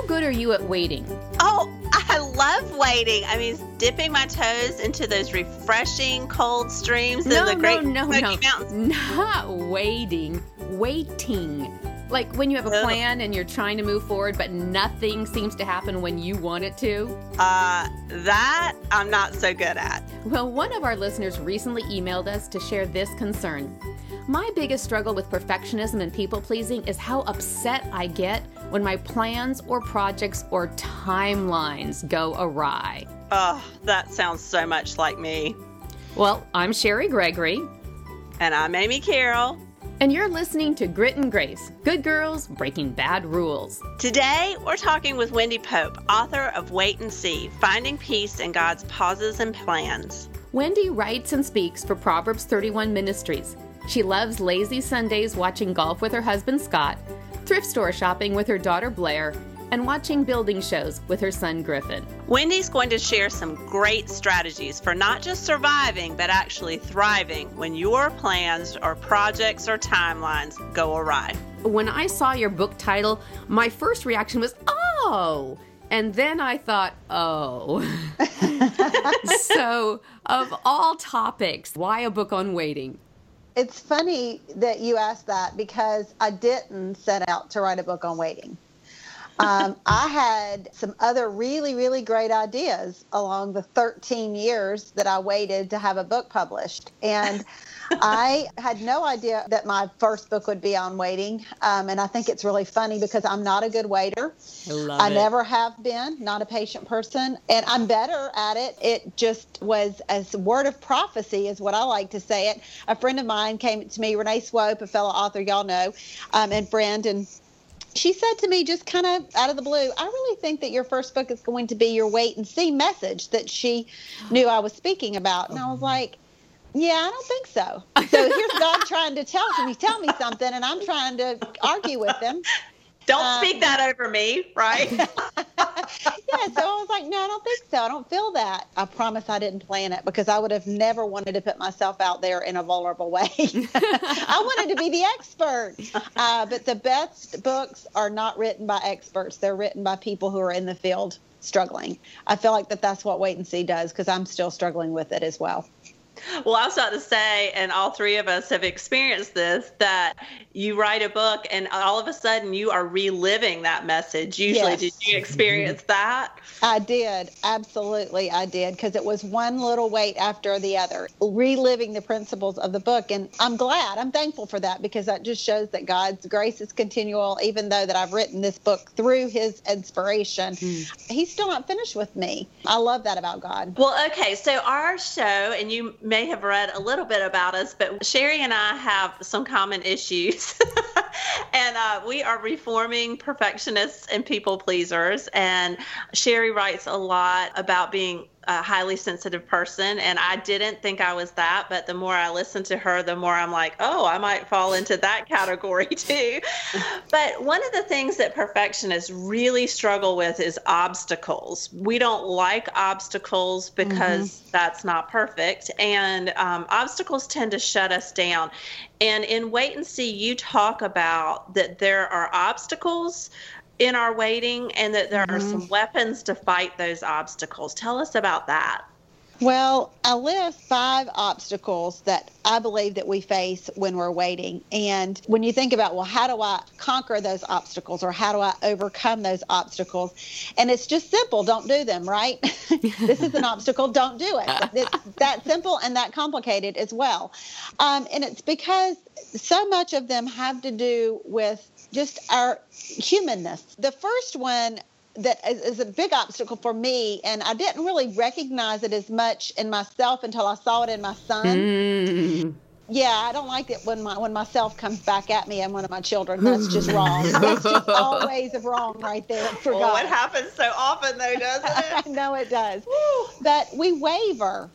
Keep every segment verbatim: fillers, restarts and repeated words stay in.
good are you at waiting? Oh, I love waiting. I mean, dipping my toes into those refreshing cold streams no, in the Great no, no, Smoky no. Mountains. Not waiting, waiting. Like when you have a Ugh. plan and you're trying to move forward, but nothing seems to happen when you want it to. Uh, that I'm not so good at. Well, one of our listeners recently emailed us to share this concern. My biggest struggle with perfectionism and people-pleasing is how upset I get when my plans or projects or timelines go awry. Oh, that sounds so much like me. Well, I'm Sherry Gregory. And I'm Amy Carroll. And you're listening to Grit and Grace, Good Girls Breaking Bad Rules. Today, we're talking with Wendy Pope, author of Wait and See, Finding Peace in God's Pauses and Plans. Wendy writes and speaks for Proverbs thirty-one Ministries. She loves lazy Sundays watching golf with her husband Scott, thrift store shopping with her daughter Blair, and watching building shows with her son Griffin. Wendy's going to share some great strategies for not just surviving, but actually thriving when your plans or projects or timelines go awry. When I saw your book title, my first reaction was, oh! And then I thought, oh. So, of all topics, why a book on waiting? It's funny that you asked that because I didn't set out to write a book on waiting. Um, I had some other really, really great ideas along the thirteen years that I waited to have a book published. And I had no idea that my first book would be on waiting. Um, and I think it's really funny because I'm not a good waiter. I love I it. never have been, not a patient person. And I'm better at it. It just was as word of prophecy is what I like to say it. A friend of mine came to me, Renee Swope, a fellow author y'all know, um, and friend, and she said to me just kind of out of the blue, I really think that your first book is going to be your wait and see message that she knew I was speaking about. And I was like, yeah, I don't think so. So here's God trying to tell me, tell me something, and I'm trying to argue with him. Don't Um, speak that over me, right? Yeah, so I was like, no, I don't think so. I don't feel that. I promise I didn't plan it because I would have never wanted to put myself out there in a vulnerable way. I wanted to be the expert. Uh, but the best books are not written by experts. They're written by people who are in the field struggling. I feel like that that's what Wait and See does because I'm still struggling with it as well. Well, I was about to say, and all three of us have experienced this, that you write a book and all of a sudden you are reliving that message. Usually, Yes. Did you experience that? I did. Absolutely, I did. Because it was one little wait after the other, reliving the principles of the book. And I'm glad. I'm thankful for that because that just shows that God's grace is continual. Even though that I've written this book through his inspiration, mm. he's still not finished with me. I love that about God. Well, okay. So our show, and you may have read a little bit about us, but Sherry and I have some common issues. And uh, we are reforming perfectionists and people pleasers. And Sherry writes a lot about being a highly sensitive person. And I didn't think I was that. But the more I listen to her, the more I'm like, oh, I might fall into that category too. But one of the things that perfectionists really struggle with is obstacles. We don't like obstacles because mm-hmm. that's not perfect. And um, obstacles tend to shut us down. And in Wait and See, you talk about that there are obstacles in our waiting and that there mm-hmm. are some weapons to fight those obstacles. Tell us about that. Well, I list five obstacles that I believe that we face when we're waiting. And when you think about, well, how do I conquer those obstacles or how do I overcome those obstacles? And it's just simple. Don't do them, right? This is an obstacle. Don't do it. It's that simple and that complicated as well. Um, and it's because so much of them have to do with just our humanness. The first one that is, is a big obstacle for me, and I didn't really recognize it as much in myself until I saw it in my son. Mm. Yeah, I don't like it when my when myself comes back at me and one of my children. That's just wrong. That's just always a wrong right there for oh, God. It happens so often, though, doesn't it? I know it does. But we waver.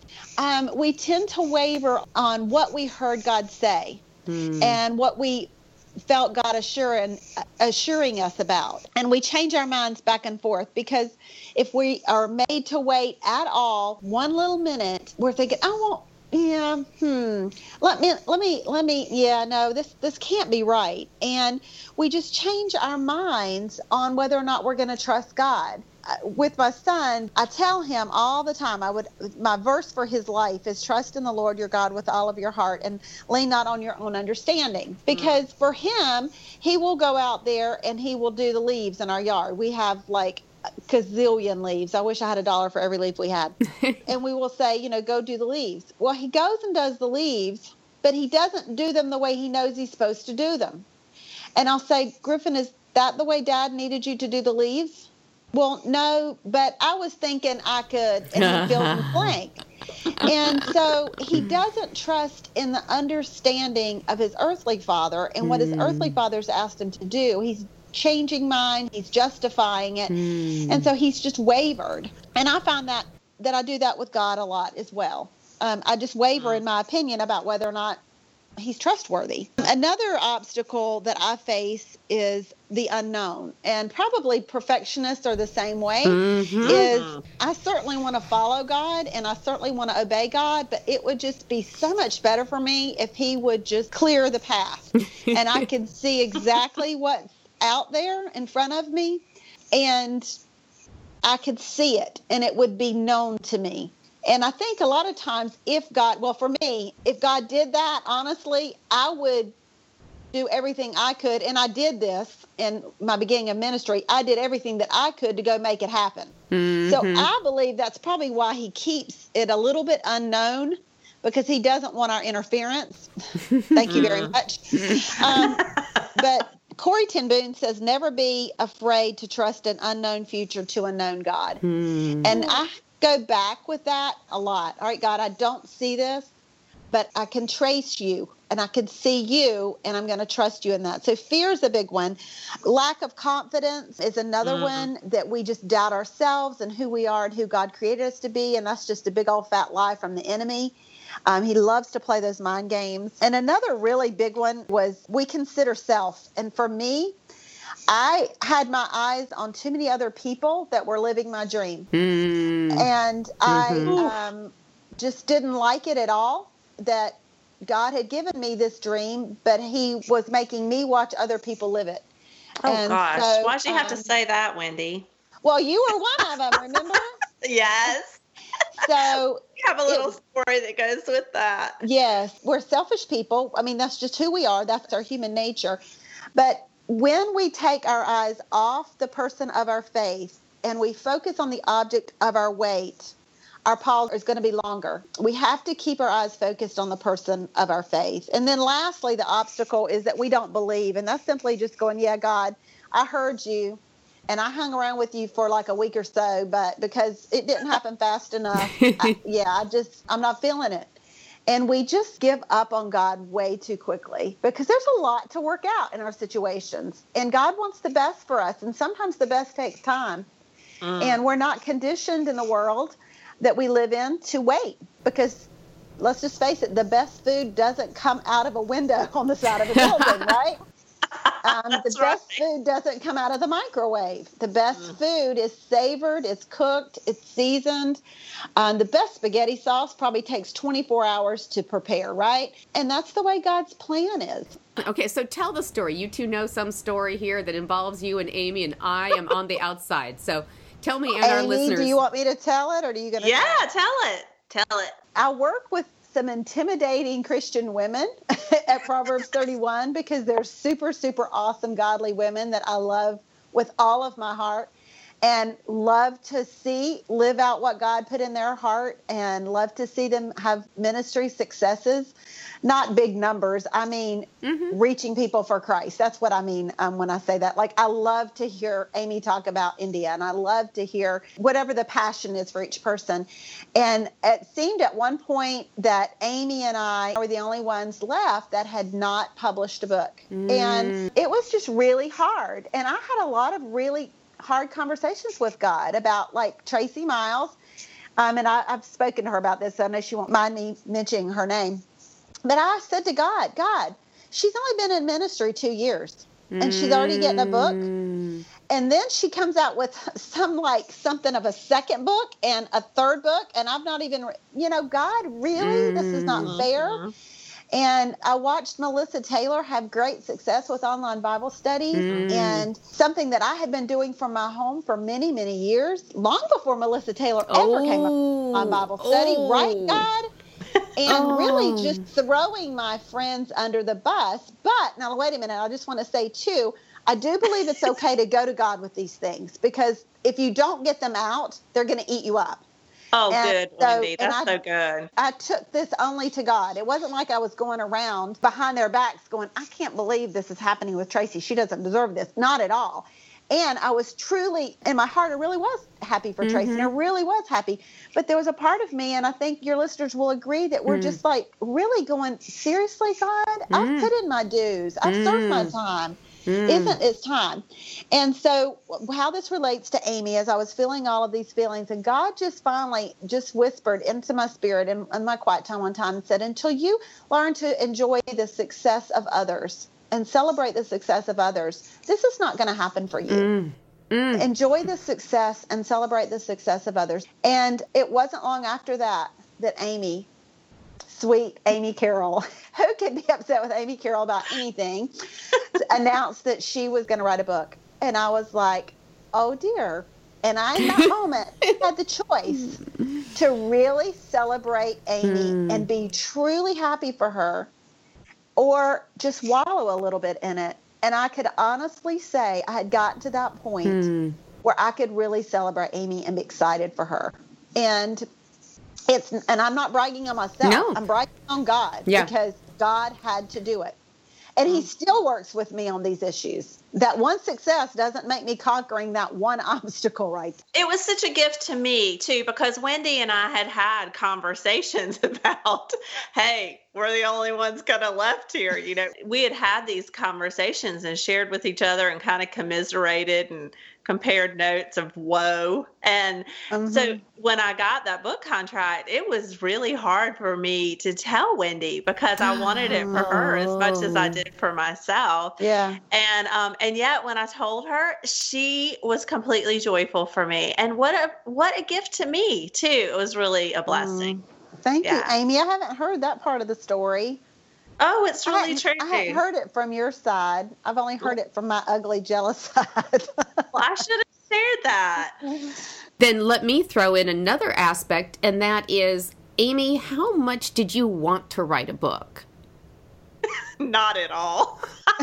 Um, we tend to waver on what we heard God say mm. and what we felt God assuring, assuring us about. And we change our minds back and forth because if we are made to wait at all one little minute, we're thinking, I won't, yeah, hmm. Let me, let me, let me, yeah, no, this, this can't be right. And we just change our minds on whether or not we're going to trust God. Uh, With my son, I tell him all the time, I would, my verse for his life is trust in the Lord your God with all of your heart and lean not on your own understanding. Because for him, he will go out there and he will do the leaves in our yard. We have like gazillion leaves. I wish I had a dollar for every leaf we had. And we will say, you know, go do the leaves. Well, he goes and does the leaves, but he doesn't do them the way he knows he's supposed to do them. And I'll say, Griffin, is that the way Dad needed you to do the leaves? Well, no, but I was thinking I could, and he fills in the blank. And so he doesn't trust in the understanding of his earthly father and what his earthly father's asked him to do. He's changing mind, he's justifying it, mm. and so he's just wavered. And I find that that I do that with God a lot as well. Um, I just waver in my opinion about whether or not he's trustworthy. Another obstacle that I face is the unknown, and probably perfectionists are the same way. Mm-hmm. Is I certainly want to follow God and I certainly want to obey God, but it would just be so much better for me if he would just clear the path and I could see exactly what's out there in front of me, and I could see it and it would be known to me. And I think a lot of times if God, well, for me, if God did that, honestly, I would do everything I could. And I did this in my beginning of ministry. I did everything that I could to go make it happen. Mm-hmm. So I believe that's probably why he keeps it a little bit unknown, because he doesn't want our interference. Thank you very much. Um, but Corrie ten Boom says, never be afraid to trust an unknown future to a known God. Mm. And I go back with that a lot. All right, God, I don't see this, but I can trace you and I can see you, and I'm going to trust you in that. So fear is a big one. Lack of confidence is another mm-hmm. one, that we just doubt ourselves and who we are and who God created us to be. And that's just a big old fat lie from the enemy. Um, he loves to play those mind games. And another really big one was we consider self. And for me, I had my eyes on too many other people that were living my dream. Mm. And mm-hmm. I um, just didn't like it at all that God had given me this dream, but he was making me watch other people live it. Oh, and gosh. So, Why'd you have um, to say that, Wendy? Well, you were one of them, remember? Yes. So you have a little it, story that goes with that. Yes. We're selfish people. I mean, that's just who we are. That's our human nature. But when we take our eyes off the person of our faith and we focus on the object of our wait, our pause is going to be longer. We have to keep our eyes focused on the person of our faith. And then lastly, the obstacle is that we don't believe. And that's simply just going, yeah, God, I heard you. And I hung around with you for like a week or so, but because it didn't happen fast enough, I, yeah, I just, I'm not feeling it. And we just give up on God way too quickly, because there's a lot to work out in our situations. And God wants the best for us. And sometimes the best takes time. Mm. And we're not conditioned in the world that we live in to wait, because let's just face it, the best food doesn't come out of a window on the side of a building, right? Um, the best right. food doesn't come out of the microwave. The best mm. food is savored, it's cooked, it's seasoned. Um, the best spaghetti sauce probably takes twenty-four hours to prepare, right? And that's the way God's plan is. Okay, so tell the story. You two know some story here that involves you and Amy, and I am on the outside. So tell me and Amy, our listeners. Do you want me to tell it, or do you going to? Yeah, tell it. Tell it. I work with some intimidating Christian women at Proverbs thirty-one, because they're super, super awesome, godly women that I love with all of my heart and love to see live out what God put in their heart, and love to see them have ministry successes. Not big numbers. I mean, mm-hmm. reaching people for Christ. That's what I mean um, when I say that. Like, I love to hear Amy talk about India, and I love to hear whatever the passion is for each person. And it seemed at one point that Amy and I were the only ones left that had not published a book. Mm. And it was just really hard. And I had a lot of really hard conversations with God about, like, Tracy Miles. Um, and I, I've spoken to her about this, so I know she won't mind me mentioning her name. But I said to God, God, she's only been in ministry two years, and she's already getting a book. And then she comes out with some like something of a second book and a third book. And I've not even, you know, God, really? This is not fair. And I watched Melissa Taylor have great success with online Bible studies, mm. and something that I had been doing from my home for many, many years, long before Melissa Taylor oh. ever came up on Bible study, oh. right, God? And oh. really just throwing my friends under the bus. But now, wait a minute. I just want to say, too, I do believe it's okay to go to God with these things, because if you don't get them out, they're going to eat you up. Oh, and good, so, Wendy. That's I, so good. I took this only to God. It wasn't like I was going around behind their backs going, I can't believe this is happening with Tracy. She doesn't deserve this. Not at all. And I was truly, in my heart, I really was happy for mm-hmm. Tracy. And I really was happy. But there was a part of me, and I think your listeners will agree, that we're mm. just like really going, seriously, God? Mm. I've put in my dues. I've mm. served my time. Mm. Isn't it time? And so how this relates to Amy, as I was feeling all of these feelings, and God just finally just whispered into my spirit in, in my quiet time one time and said, until you learn to enjoy the success of others and celebrate the success of others, this is not going to happen for you. Mm. Mm. Enjoy the success and celebrate the success of others. And it wasn't long after that that Amy, sweet Amy Carroll, who could be upset with Amy Carroll about anything, announced that she was going to write a book. And I was like, oh, dear. And I, in that moment, had the choice to really celebrate Amy mm. and be truly happy for her, or just wallow a little bit in it. And I could honestly say I had gotten to that point mm. where I could really celebrate Amy and be excited for her. And it's, and I'm not bragging on myself. No. I'm bragging on God, yeah. because God had to do it. And he still works with me on these issues. That one success doesn't make me conquering that one obstacle right there. It was such a gift to me, too, because Wendy and I had had conversations about, hey, we're the only ones kind of left here. You know, we had had these conversations and shared with each other and kind of commiserated and compared notes of woe. And mm-hmm. so when I got that book contract, it was really hard for me to tell Wendy, because I wanted it for her as much as I did for myself. Yeah. And um and yet when I told her, she was completely joyful for me. And what a what a gift to me too. It was really a blessing. Mm. Thank yeah. you, Amy. I haven't heard that part of the story. Oh, it's really I true. I hadn't heard it from your side. I've only heard it from my ugly, jealous side. Well, I should have shared that. Then let me throw in another aspect, and that is, Amy, how much did you want to write a book? Not at all.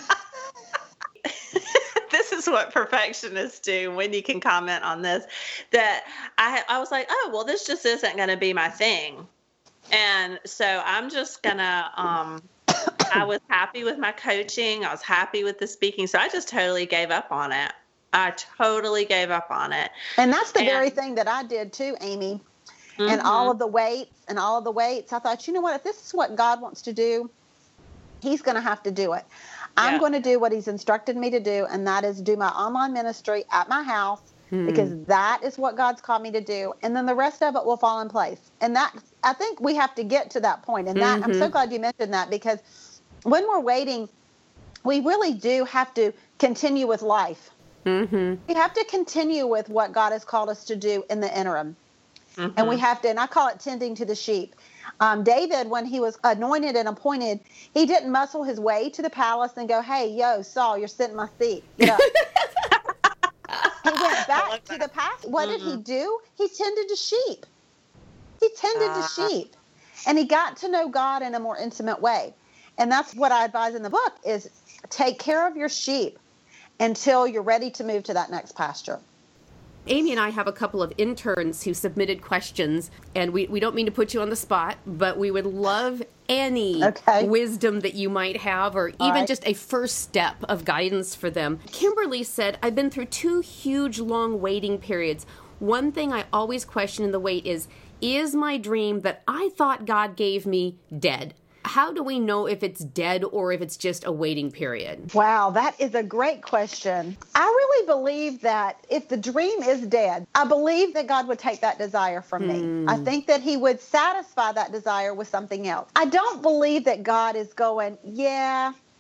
This is what perfectionists do. Wendy can comment on this. That I, I was like, oh, well, this just isn't going to be my thing. And so I'm just going to, um, I was happy with my coaching. I was happy with the speaking. So I just totally gave up on it. I totally gave up on it. And that's the and, very thing that I did too, Amy. Mm-hmm. And all of the weights and all of the weights. I thought, you know what, if this is what God wants to do, he's going to have to do it. I'm yeah. going to do what he's instructed me to do. And that is do my online ministry at my house, mm. because that is what God's called me to do. And then the rest of it will fall in place. And that, I think we have to get to that point. And that, mm-hmm. I'm so glad you mentioned that, because when we're waiting, we really do have to continue with life. Mm-hmm. We have to continue with what God has called us to do in the interim. Mm-hmm. And we have to, and I call it tending to the sheep. Um, David, when he was anointed and appointed, he didn't muscle his way to the palace and go, hey, yo, Saul, you're sitting in my seat. You know? He went back to the palace. What mm-hmm. did he do? He tended to sheep. He tended uh, to sheep. And he got to know God in a more intimate way. And that's what I advise in the book is take care of your sheep until you're ready to move to that next pasture. Amy and I have a couple of interns who submitted questions, and we, we don't mean to put you on the spot, but we would love any okay. wisdom that you might have, or even right. just a first step of guidance for them. Kimberly said, I've been through two huge long waiting periods. One thing I always question in the wait is, is my dream that I thought God gave me dead? How do we know if it's dead or if it's just a waiting period? Wow, that is a great question. I really believe that if the dream is dead, I believe that God would take that desire from mm. me. I think that he would satisfy that desire with something else. I don't believe that God is going, yeah,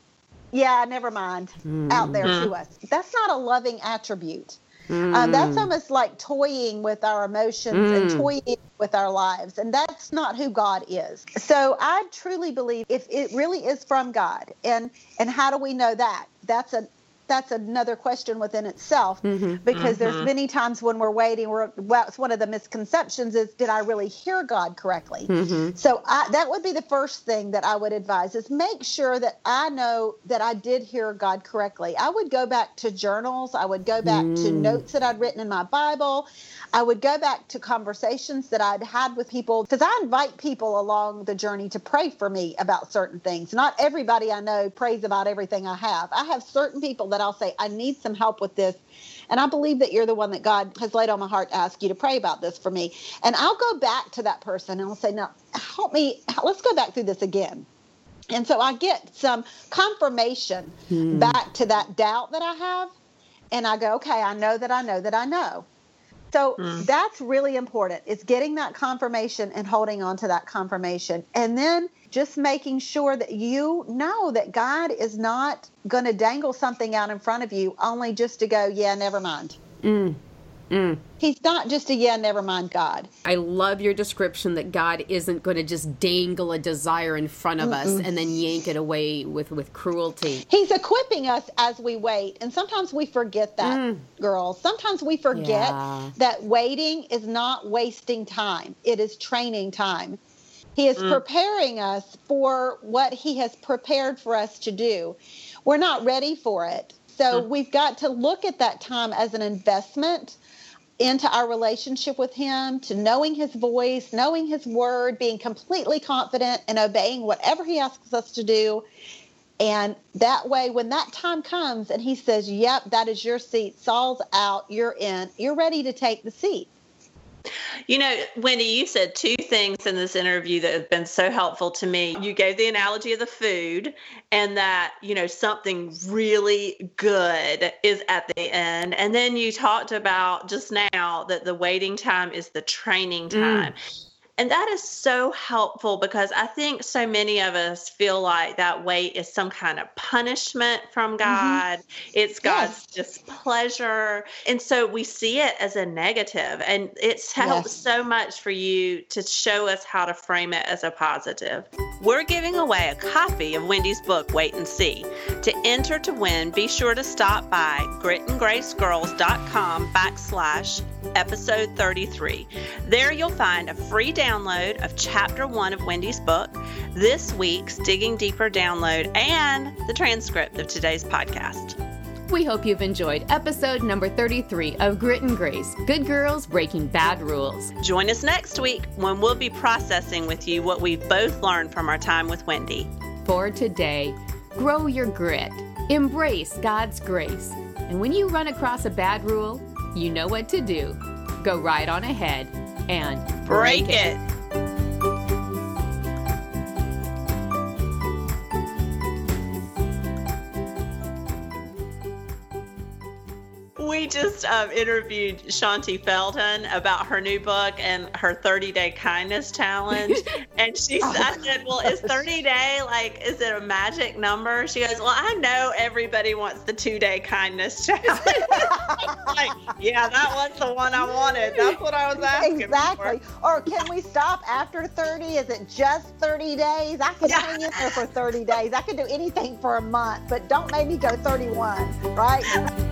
yeah, never mind, mm-hmm. out there to us. That's not a loving attribute. Mm. Um, that's almost like toying with our emotions mm. and toying with our lives. And that's not who God is. So I truly believe if it really is from God, and, and how do we know that? That's a That's another question within itself, mm-hmm. because mm-hmm. there's many times when we're waiting, we're, well, it's one of the misconceptions is, did I really hear God correctly? Mm-hmm. So I, that would be the first thing that I would advise is make sure that I know that I did hear God correctly. I would go back to journals. I would go back mm. to notes that I'd written in my Bible. I would go back to conversations that I'd had with people, because I invite people along the journey to pray for me about certain things. Not everybody I know prays about everything I have. I have certain people that I'll say, I need some help with this. And I believe that you're the one that God has laid on my heart to ask you to pray about this for me. And I'll go back to that person and I'll say, now, help me. Let's go back through this again. And so I get some confirmation hmm. back to that doubt that I have. And I go, okay, I know that I know that I know. So mm. that's really important. It's getting that confirmation and holding on to that confirmation. And then just making sure that you know that God is not going to dangle something out in front of you only just to go, yeah, never mind. Mm. Mm. He's not just a yeah, never mind God. I love your description that God isn't going to just dangle a desire in front of Mm-mm. us and then yank it away with, with cruelty. He's equipping us as we wait. And sometimes we forget that, mm. girls. Sometimes we forget yeah. that waiting is not wasting time. It is training time. He is mm. preparing us for what he has prepared for us to do. We're not ready for it. So mm. we've got to look at that time as an investment into our relationship with him, to knowing his voice, knowing his word, being completely confident and obeying whatever he asks us to do. And that way, when that time comes and he says, yep, that is your seat, Saul's out, you're in, you're ready to take the seat. You know, Wendy, you said two things in this interview that have been so helpful to me. You gave the analogy of the food and that, you know, something really good is at the end. And then you talked about just now that the waiting time is the training time. Mm. And that is so helpful because I think so many of us feel like that wait is some kind of punishment from God. Mm-hmm. It's God's yes. displeasure. And so we see it as a negative. And it's helped yes. so much for you to show us how to frame it as a positive. We're giving away a copy of Wendy's book, Wait and See. To enter to win, be sure to stop by gritandgracegirls.com backslash episode thirty-three. There you'll find a free download of chapter one of Wendy's book, this week's Digging Deeper download, and the transcript of today's podcast. We hope you've enjoyed episode number thirty-three of Grit and Grace, Good Girls Breaking Bad Rules. Join us next week when we'll be processing with you what we've both learned from our time with Wendy. For today, grow your grit, embrace God's grace, and when you run across a bad rule, you know what to do. Go right on ahead and break, break it. it. We just um, interviewed Shaunti Feldhahn about her new book and her thirty-day kindness challenge. And she oh. I said, well, is thirty day, like, is it a magic number? She goes, well, I know everybody wants the two-day kindness challenge. Like, yeah, that was the one I wanted. That's what I was asking Exactly. for. Or can we stop after thirty? Is it just thirty days? I could yeah. hang in there for thirty days. I could do anything for a month, but don't make me go thirty-one, right?